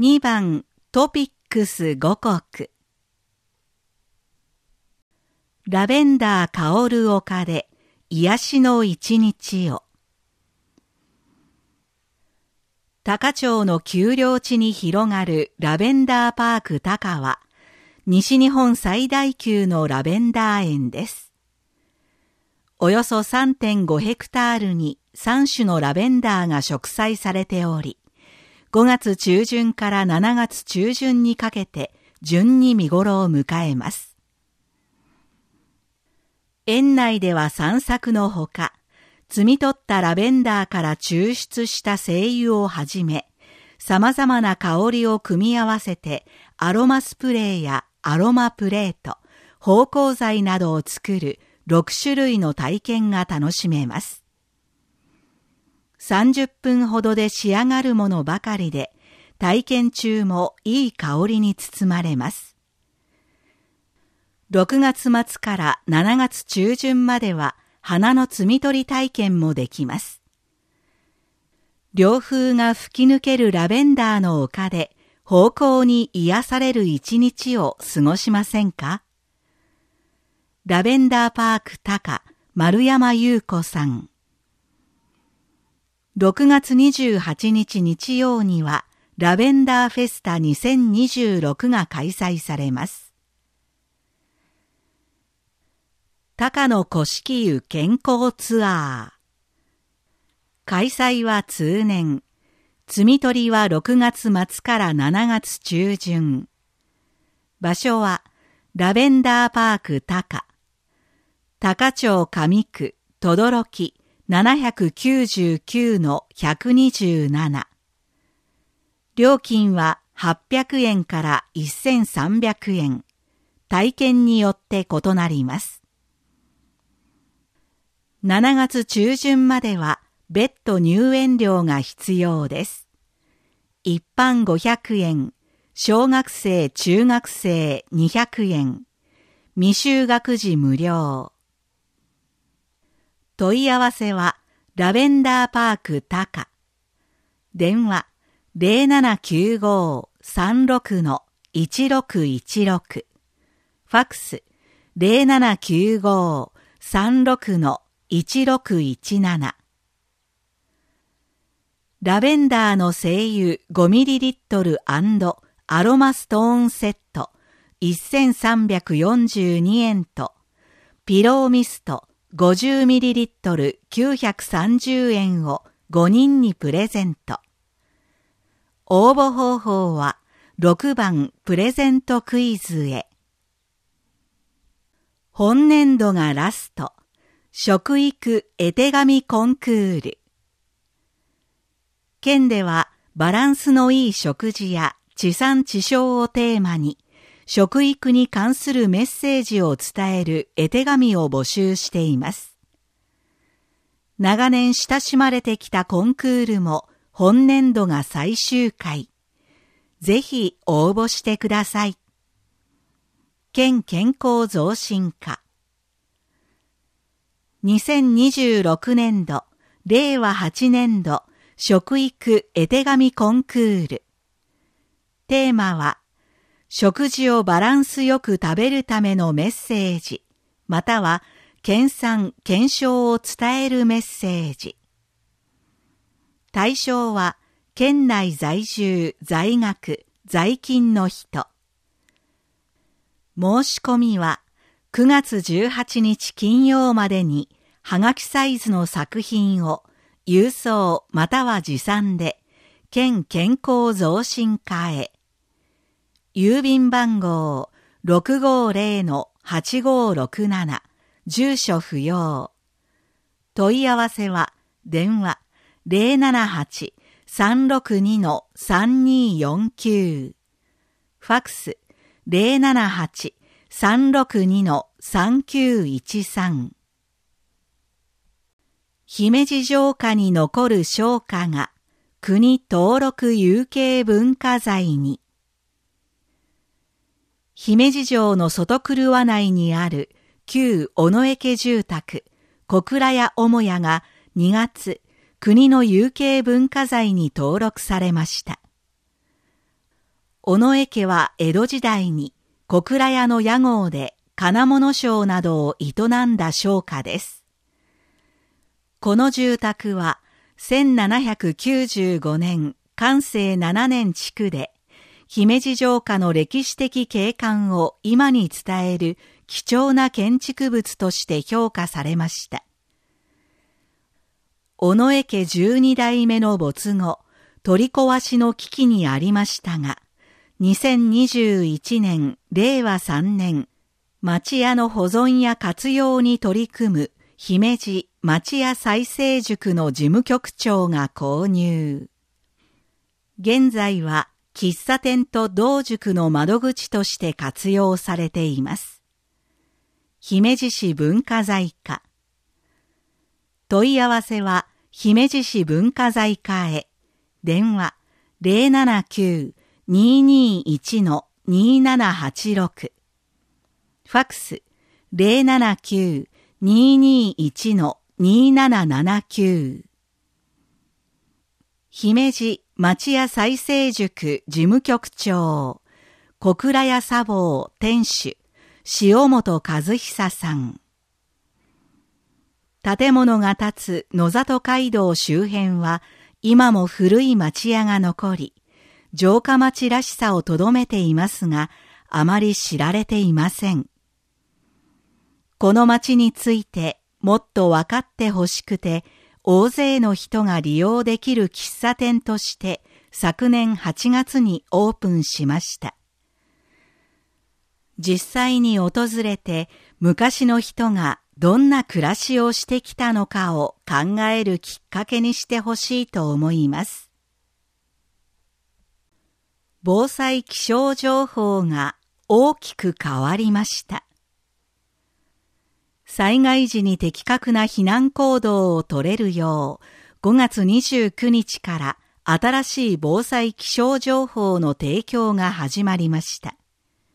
2番トピックス5国。ラベンダー香る丘で癒しの一日を。高町の丘陵地に広がるラベンダーパーク高は、西日本最大級のラベンダー園です。およそ 3.5 ヘクタールに3種のラベンダーが植栽されており、5月中旬から7月中旬にかけて順に見頃を迎えます。園内では散策のほか、摘み取ったラベンダーから抽出した精油をはじめ、様々な香りを組み合わせてアロマスプレーやアロマプレート、芳香剤などを作る6種類の体験が楽しめます。30分ほどで仕上がるものばかりで、体験中もいい香りに包まれます。6月末から7月中旬までは花の摘み取り体験もできます。涼風が吹き抜けるラベンダーの丘で芳香に癒される一日を過ごしませんか？ラベンダーパーク高、丸山優子さん。6月28日日曜にはラベンダーフェスタ2026が開催されます。高野古式湯健康ツアー。開催は通年。摘み取りは6月末から7月中旬。場所はラベンダーパーク高。高町上区等々力799-127。料金は800円から1300円。体験によって異なります。7月中旬までは別途入園料が必要です。一般500円、小学生・中学生200円、未就学児無料。問い合わせはラベンダーパーク高。電話0795-36-1616。ファクス0795-36-1617。ラベンダーの精油 5ml& アロマストーンセット1342円とピローミスト 50ml 930円を5人にプレゼント。応募方法は6番プレゼントクイズへ。本年度がラスト。食育絵手紙コンクール。県ではバランスのいい食事や地産地消をテーマに食育に関するメッセージを伝える絵手紙を募集しています。長年親しまれてきたコンクールも本年度が最終回。ぜひ応募してください。県健康増進課。2026年度、令和8年度、食育絵手紙コンクール。テーマは、食事をバランスよく食べるためのメッセージ、または、県産・県省を伝えるメッセージ。対象は、県内在住、在学、在勤の人。申し込みは、9月18日金曜までに、はがきサイズの作品を、郵送または持参で、県健康増進課へ。郵便番号 650-8567、住所不要。問い合わせは、電話078-362-3249。ファクス078-362-3913。姫路城下に残る商家が国登録有形文化財に。姫路城の外廓内にある旧尾上家住宅小倉屋母屋が2月国の有形文化財に登録されました。 尾上家は江戸時代に小倉屋の屋号で金物商などを営んだ商家です。この住宅は1795年寛政7年築で、姫路城下の歴史的景観を今に伝える貴重な建築物として評価されました。尾上家12代目の没後、取り壊しの危機にありましたが、2021年令和3年、町屋の保存や活用に取り組む姫路町屋再生塾の事務局長が購入。現在は喫茶店と同塾の窓口として活用されています。姫路市文化財課。問い合わせは姫路市文化財課へ。電話 079-221-2786。ファックス 079-221-2779。姫路町屋再生塾事務局長、小倉屋茶房店主、塩本和久さん。建物が建つ野里街道周辺は今も古い町屋が残り、城下町らしさをとどめていますが、あまり知られていません。この町についてもっと分かってほしくて、大勢の人が利用できる喫茶店として昨年8月にオープンしました。実際に訪れて昔の人がどんな暮らしをしてきたのかを考えるきっかけにしてほしいと思います。防災気象情報が大きく変わりました。災害時に的確な避難行動を取れるよう、5月29日から新しい防災気象情報の提供が始まりました。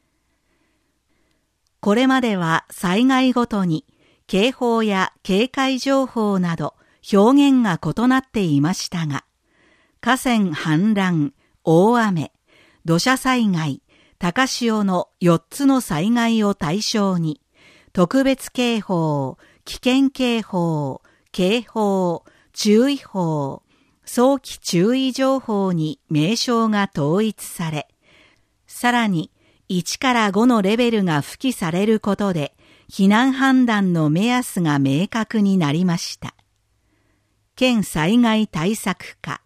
これまでは災害ごとに警報や警戒情報など表現が異なっていましたが、河川氾濫、大雨、土砂災害、高潮の4つの災害を対象に、特別警報、危険警報、警報、注意報、早期注意情報に名称が統一され、さらに1から5のレベルが付記されることで、避難判断の目安が明確になりました。県災害対策課。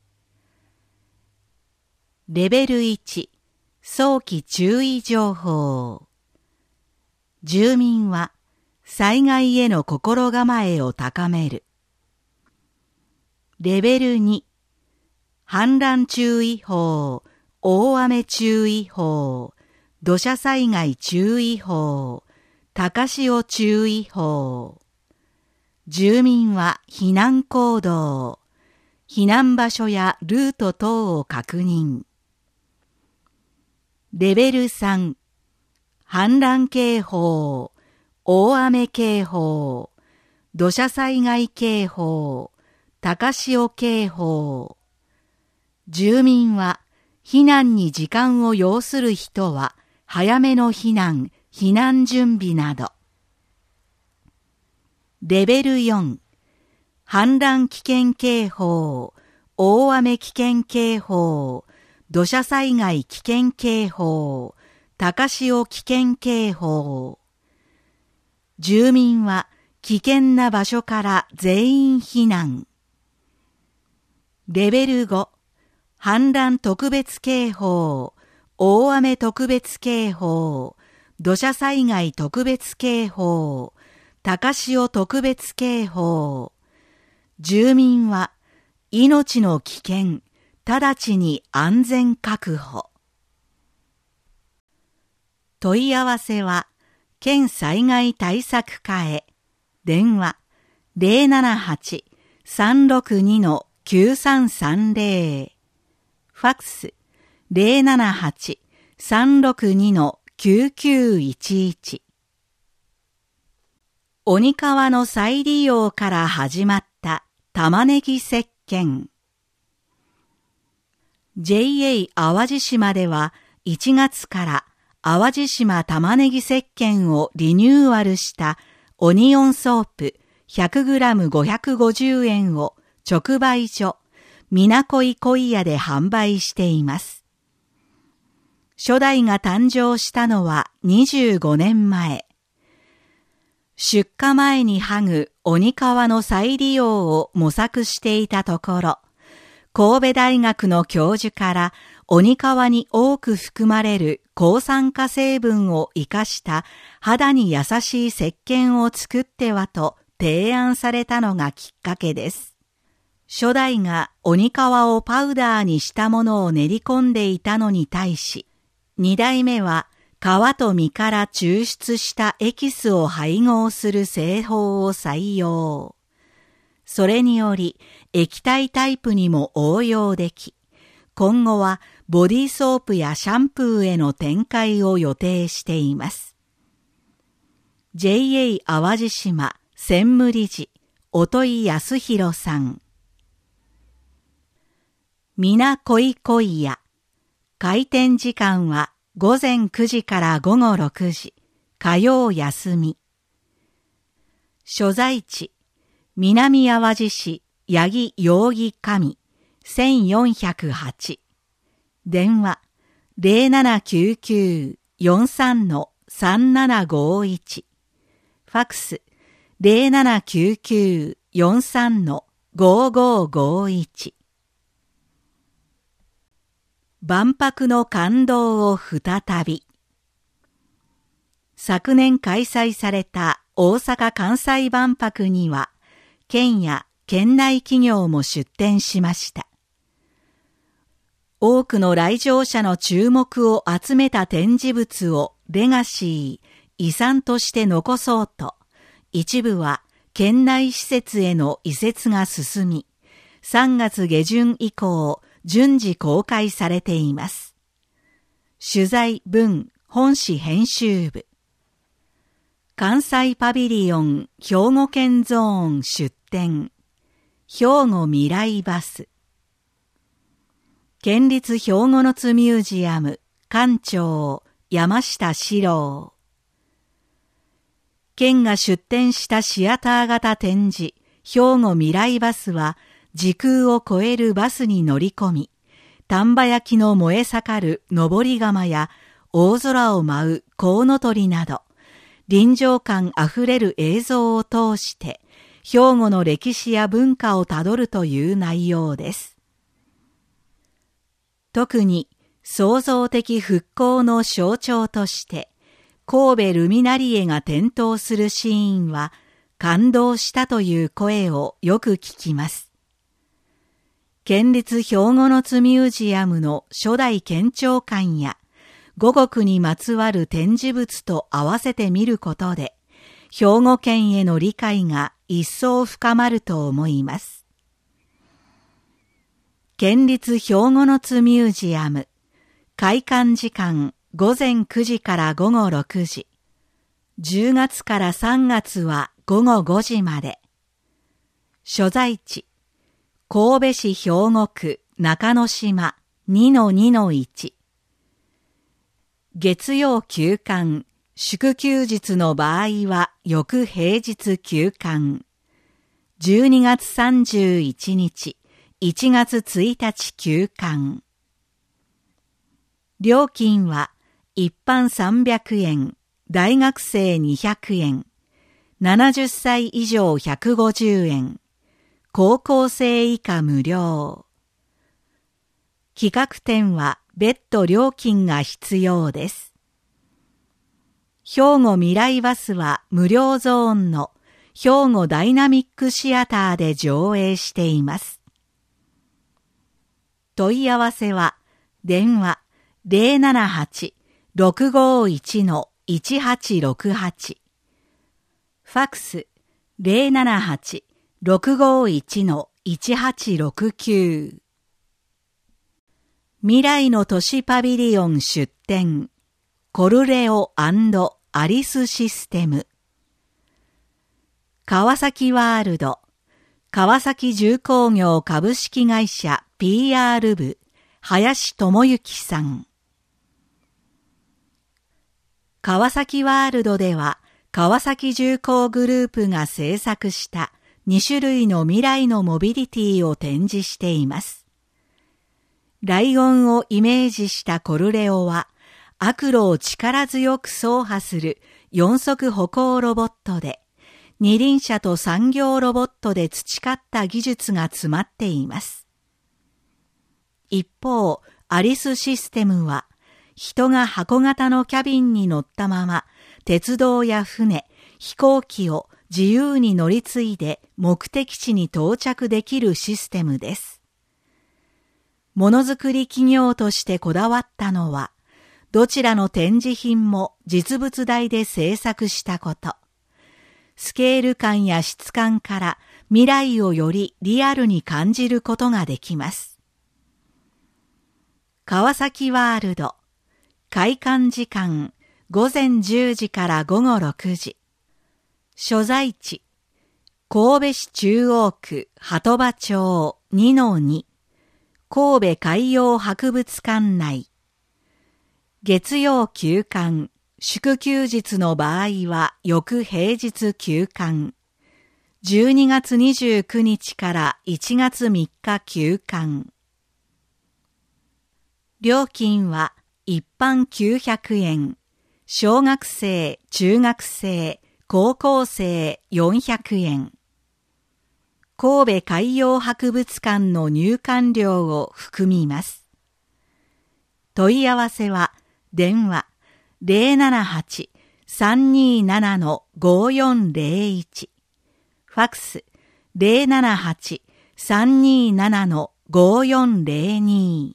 レベル1、早期注意情報。住民は災害への心構えを高める。レベル2、氾濫注意報、大雨注意報、土砂災害注意報、高潮注意報。住民は避難行動、避難場所やルート等を確認。レベル3、氾濫警報、大雨警報、土砂災害警報、高潮警報。住民は避難に時間を要する人は早めの避難、避難準備など。レベル4、氾濫危険警報、大雨危険警報、土砂災害危険警報、高潮危険警報。住民は危険な場所から全員避難。レベル5、氾濫特別警報、大雨特別警報、土砂災害特別警報、高潮特別警報。住民は命の危険、直ちに安全確保。問い合わせは県災害対策課へ。電話 078-362-9330。ファックス 078-362-9911。鬼川の再利用から始まった玉ねぎ石鹸。 JA 淡路島では1月から淡路島玉ねぎ石鹸をリニューアルしたオニオンソープ 100g550 円を直売所みなこい小屋で販売しています。初代が誕生したのは25年前。出荷前に剥ぐ鬼皮の再利用を模索していたところ、神戸大学の教授から鬼皮に多く含まれる抗酸化成分を生かした肌に優しい石鹸を作ってはと提案されたのがきっかけです。初代が鬼皮をパウダーにしたものを練り込んでいたのに対し、二代目は皮と実から抽出したエキスを配合する製法を採用。それにより液体タイプにも応用でき、今後はボディーソープやシャンプーへの展開を予定しています。JA 淡路島専務理事、音井康弘さん。みなこい小屋。開店時間は午前9時から午後6時、火曜休み。所在地、南淡路市八木養義神1408。電話 0799-43-3751。ファクス 0799-43-5551。万博の感動を再び。昨年開催された大阪・関西万博には、県や県内企業も出展しました。多くの来場者の注目を集めた展示物をレガシー、遺産として残そうと、一部は県内施設への移設が進み、3月下旬以降、順次公開されています。取材文本誌編集部。関西パビリオン兵庫県ゾーン出展。兵庫未来バス。県立兵庫の津ミュージアム館長山下史郎。県が出展したシアター型展示兵庫未来バスは、時空を超えるバスに乗り込み、丹波焼きの燃え盛る登り窯や大空を舞うコウノトリなど、臨場感あふれる映像を通して、兵庫の歴史や文化をたどるという内容です。特に創造的復興の象徴として、神戸ルミナリエが点灯するシーンは、感動したという声をよく聞きます。県立兵庫の津ミュージアムの初代県庁館や五穀にまつわる展示物と合わせて見ることで、兵庫県への理解が一層深まると思います。県立兵庫の津ミュージアム、開館時間午前9時から午後6時、10月から3月は午後5時まで。所在地、神戸市兵庫区中之島 2-2-1。月曜休館、祝休日の場合は翌平日休館。12月31日、1月1日休館。料金は一般300円、大学生200円、70歳以上150円。高校生以下無料。企画展は別途料金が必要です。兵庫未来バスは無料ゾーンの兵庫ダイナミックシアターで上映しています。問い合わせは電話 078-651-1868。ファクス 078-651-1869。未来の都市パビリオン出展、コルレオ&アリスシステム。川崎ワールド、川崎重工業株式会社 PR 部、 林智之さん。川崎ワールドでは、川崎重工グループが制作した2種類の未来のモビリティを展示しています。ライオンをイメージしたコルレオは、悪路を力強く走破する4足歩行ロボットで、二輪車と産業ロボットで培った技術が詰まっています。一方、アリスシステムは、人が箱型のキャビンに乗ったまま、鉄道や船、飛行機を自由に乗り継いで目的地に到着できるシステムです。ものづくり企業としてこだわったのは、どちらの展示品も実物大で制作したこと。スケール感や質感から未来をよりリアルに感じることができます。川崎ワールド、開館時間午前10時から午後6時。所在地、神戸市中央区鳩場町 2-2、神戸海洋博物館内。月曜休館、祝休日の場合は翌平日休館。12月29日から1月3日休館。料金は一般900円、小学生、中学生、高校生400円。神戸海洋博物館の入館料を含みます。問い合わせは電話 078-327-5401、ファクス 078-327-5402。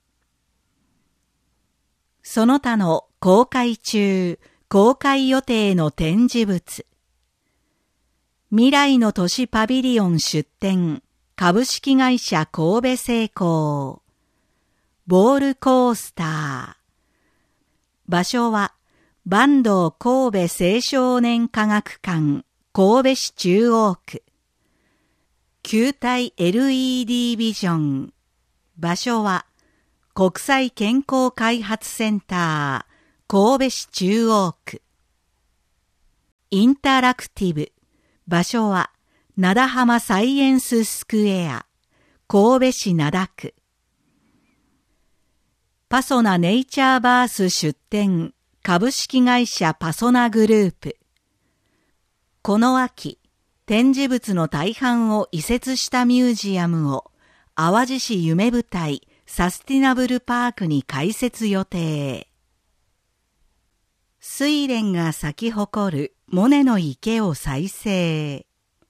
その他の公開中、公開予定の展示物。未来の都市パビリオン出展、株式会社神戸製鋼。ボールコースター。場所は、坂東神戸青少年科学館、神戸市中央区。球体 LED ビジョン。場所は、国際健康開発センター、神戸市中央区。インタラクティブ。場所は、灘浜サイエンススクエア、神戸市灘区。パソナネイチャーバース出展、株式会社パソナグループ。この秋、展示物の大半を移設したミュージアムを、淡路市夢舞台サスティナブルパークに開設予定。睡蓮が咲き誇るモネの池を再生。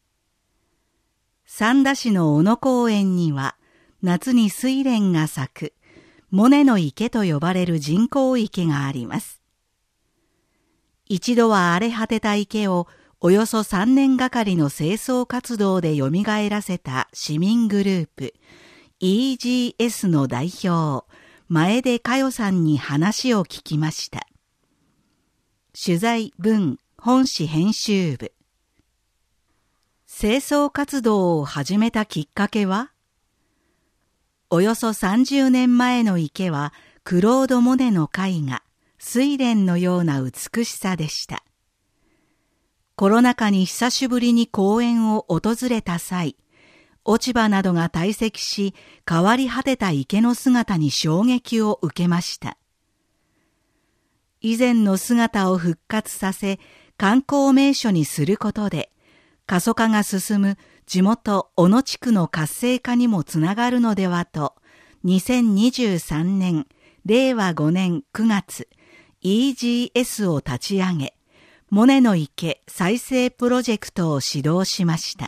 三田市の小野公園には夏に睡蓮が咲くモネの池と呼ばれる人工池があります。一度は荒れ果てた池をおよそ3年がかりの清掃活動で蘇らせた市民グループ EGS の代表前出佳代さんに話を聞きました。取材文本誌編集部。清掃活動を始めたきっかけは、およそ30年前の池はクロード・モネの絵画睡蓮のような美しさでした。コロナ禍に久しぶりに公園を訪れた際、落ち葉などが堆積し変わり果てた池の姿に衝撃を受けました。以前の姿を復活させ、観光名所にすることで、過疎化が進む地元小野地区の活性化にもつながるのではと、2023年、令和5年9月、EGS を立ち上げ、モネの池再生プロジェクトを指導しました。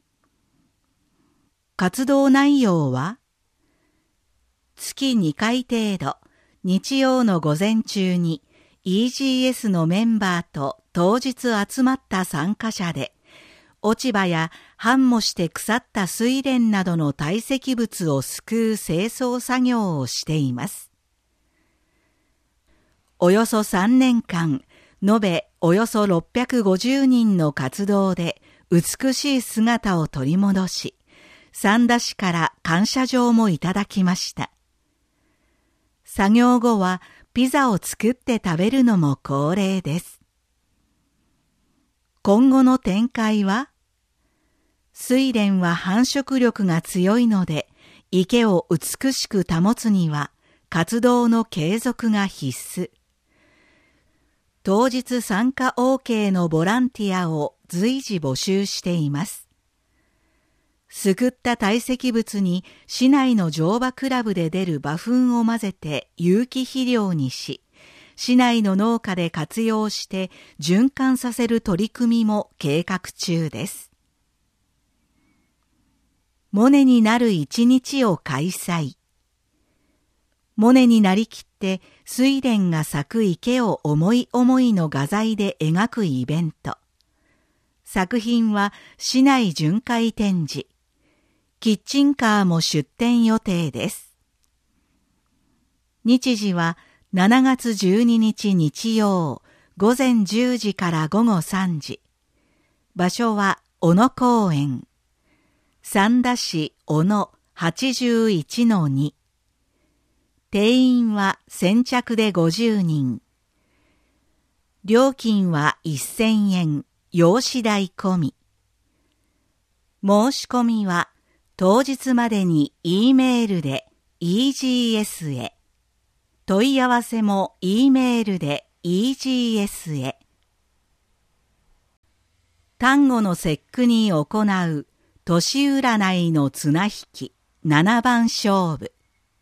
活動内容は、月2回程度、日曜の午前中に、EGS のメンバーと当日集まった参加者で、落ち葉や繁茂して腐った睡蓮などの堆積物をすくう清掃作業をしています。およそ3年間、延べおよそ650人の活動で美しい姿を取り戻し、三田市から感謝状もいただきました。 作業後はピザを作って食べるのも恒例です。今後の展開は、睡蓮は繁殖力が強いので、池を美しく保つには活動の継続が必須。当日参加 OK のボランティアを随時募集しています。すくった堆積物に市内の乗馬クラブで出る馬糞を混ぜて有機肥料にし、市内の農家で活用して循環させる取り組みも計画中です。モネになる一日を開催。モネになりきって睡蓮が咲く池を思い思いの画材で描くイベント。作品は市内巡回展示。キッチンカーも出店予定です。日時は7月12日日曜午前10時から午後3時。場所は小野公園。三田市小野 81-2。定員は先着で50人。料金は1000円、用紙代込み。申し込みは当日までに E メールで EGS へ。問い合わせも E メールで EGS へ。端午の節句に行う年占いの綱引き7番勝負。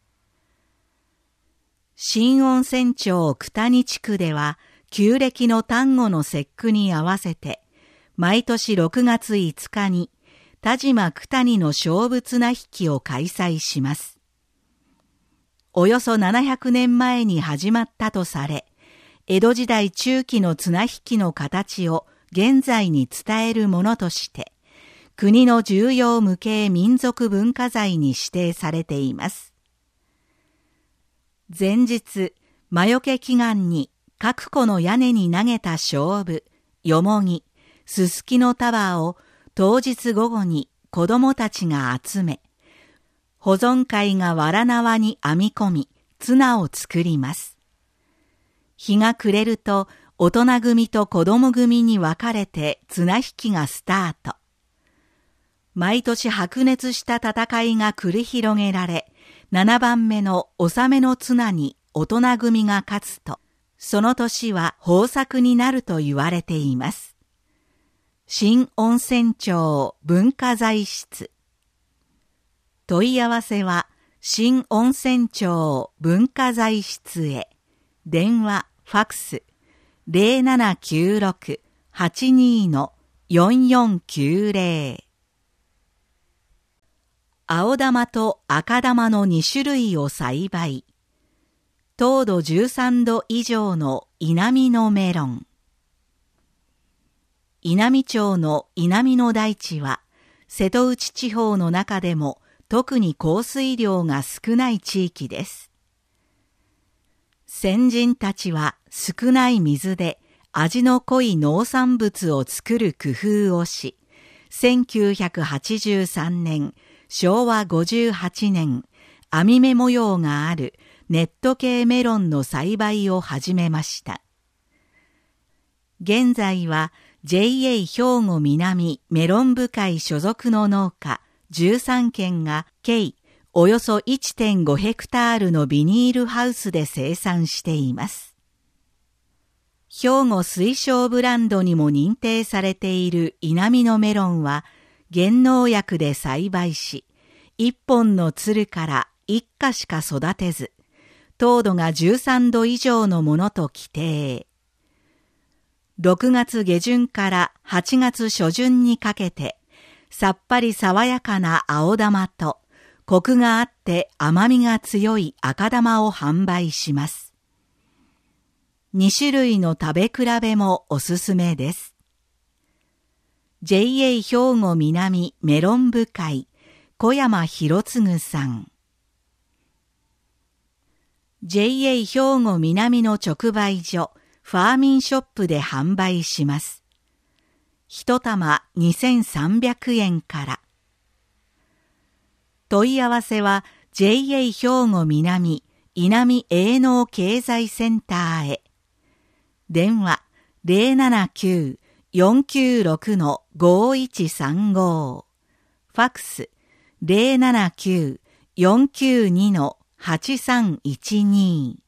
新温泉町九谷地区では旧暦の端午の節句に合わせて毎年6月5日に田島九谷の勝負綱引きを開催します。およそ700年前に始まったとされ、江戸時代中期の綱引きの形を現在に伝えるものとして、国の重要無形民族文化財に指定されています。前日、魔除け祈願に各戸の屋根に投げた菖蒲、よもぎ、すすきの束を当日午後に子供たちが集め、保存会がわら縄に編み込み、綱を作ります。日が暮れると、大人組と子供組に分かれて綱引きがスタート。毎年白熱した戦いが繰り広げられ、7番目の納めの綱に大人組が勝つと、その年は豊作になると言われています。新温泉町文化財室。問い合わせは、新温泉町文化財室へ。電話、ファクス、0796-82-4490。青玉と赤玉の2種類を栽培。糖度13度以上の稲美のメロン。稲美町の稲美の大地は、瀬戸内地方の中でも特に降水量が少ない地域です。先人たちは少ない水で味の濃い農産物を作る工夫をし、1983年、昭和58年、網目模様があるネット系メロンの栽培を始めました。現在は JA 兵庫南メロン部会所属の農家13軒が計およそ 1.5 ヘクタールのビニールハウスで生産しています。兵庫推奨ブランドにも認定されている稲美のメロンは減農薬で栽培し、1本のつるから1果しか育てず、糖度が13度以上のものと規定。6月下旬から8月初旬にかけて、さっぱり爽やかな青玉と、コクがあって甘みが強い赤玉を販売します。2種類の食べ比べもおすすめです。JA 兵庫南メロン部会小山博次さん。JA 兵庫南の直売所ファーミンショップで販売します。一玉2300円から。問い合わせは JA 兵庫南稲見営農経済センターへ。電話079-496-5135。ファックス079-492-8312。